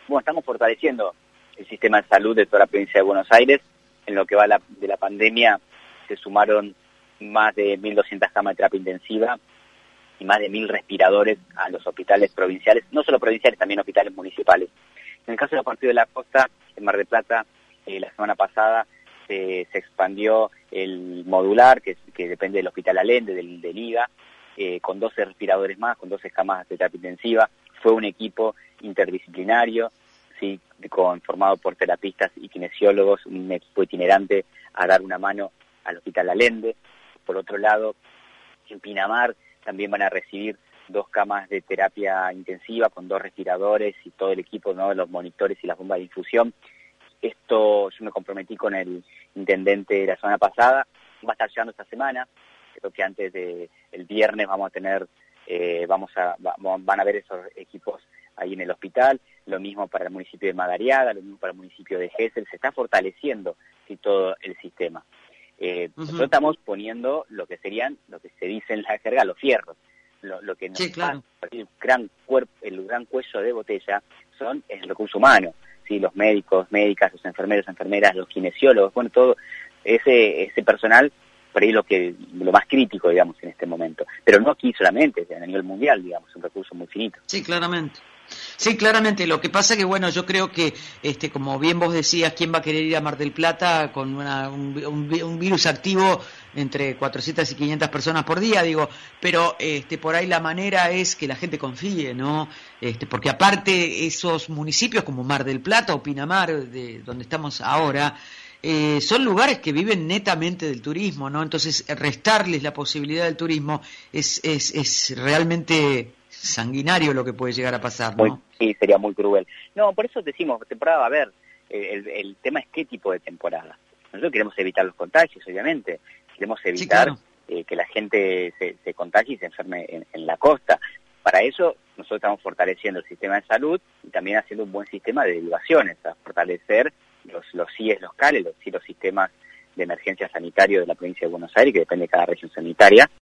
bueno, estamos fortaleciendo el sistema de salud de toda la provincia de Buenos Aires. En lo que va de la pandemia se sumaron más de 1.200 camas de terapia intensiva y más de 1.000 respiradores a los hospitales provinciales, no solo provinciales, también hospitales municipales. En el caso de los partidos de la costa, en Mar del Plata, la semana pasada se expandió el modular, que depende del Hospital Allende, del IGA, con 12 respiradores más, con 12 camas de terapia intensiva. Fue un equipo interdisciplinario, ¿sí?, formado por terapistas y kinesiólogos, un equipo itinerante a dar una mano al Hospital Allende. Por otro lado, en Pinamar también van a recibir 2 camas de terapia intensiva con 2 respiradores y todo el equipo, ¿no?, los monitores y las bombas de infusión. Esto yo me comprometí con el intendente la semana pasada, va a estar llegando esta semana. Creo que antes del viernes vamos a tener, van a ver esos equipos ahí en el hospital. Lo mismo para el municipio de Madariaga, lo mismo para el municipio de Gesell. Se está fortaleciendo, ¿sí?, todo el sistema. Nosotros estamos poniendo lo que se dice en la jerga, los fierros. Lo que nos pasa, el gran cuello de botella son el recurso humano, ¿sí?, los médicos, médicas, los enfermeros, enfermeras, los kinesiólogos, bueno, todo ese personal, por ahí lo más crítico, digamos, en este momento. Pero no aquí solamente, a nivel mundial, digamos, es un recurso muy finito. Sí, claramente. Sí, claramente. Lo que pasa que, bueno, yo creo que, como bien vos decías, ¿quién va a querer ir a Mar del Plata con un virus activo entre 400 y 500 personas por día? Digo, pero por ahí la manera es que la gente confíe, ¿no? Porque aparte esos municipios como Mar del Plata o Pinamar, donde estamos ahora, son lugares que viven netamente del turismo, ¿no? Entonces, restarles la posibilidad del turismo es realmente sanguinario lo que puede llegar a pasar, ¿no? Sí, sería muy cruel. No, por eso decimos, temporada va a haber. El tema es qué tipo de temporada. Nosotros queremos evitar los contagios, obviamente. Queremos evitar que la gente se contagie y se enferme en la costa. Para eso nosotros estamos fortaleciendo el sistema de salud y también haciendo un buen sistema de derivaciones, a fortalecer los CIES locales, los sistemas de emergencia sanitario de la provincia de Buenos Aires, que depende de cada región sanitaria,